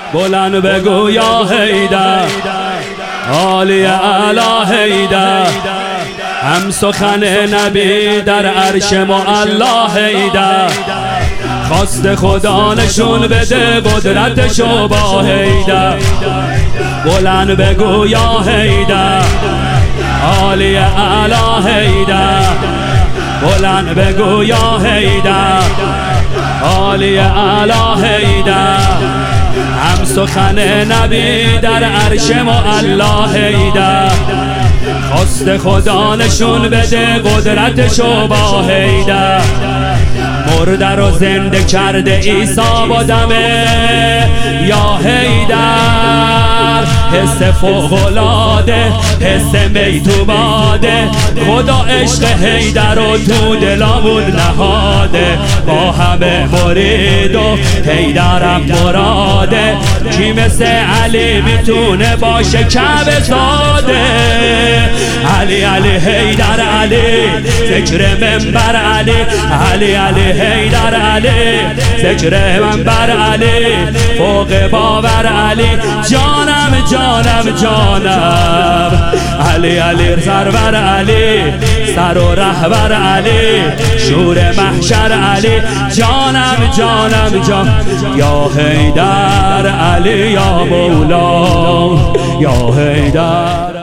بلند بگو یا حیدر، عالی اعلی حیدر، هم سخن نبی در عرش معلا حیدر. خواست خدا نشون بده قدرتشو با حیدر. بلند بگو یا حیدر، عالی اعلی حیدر، بلند بگو یا حیدر، عالی اعلی حیدر، هم سخن نبی در عرش معلا حیدر. خواست خدا نشون بده قدرتشو با حیدر. مرده رو زنده کرده عیسی با دمه یا حیدر. حس فوق‌العاده، حس می تو باده، خدا عشق حیدر رو تو دلامون نهاده. با همه مرید و حیدرم مراده، کی مثل علی میتونه باشه کعبه زاده. علی علی حیدر علی، ذکر منبر علی، علی علی حیدر علی، ذکر منبر علی، فوق باور علی، جانم جانم جانم علی علی سرور علی، سر و رهبر علی، شور محشر علی، جانم جانم جان یا حیدر علی یا مولا یا حیدر.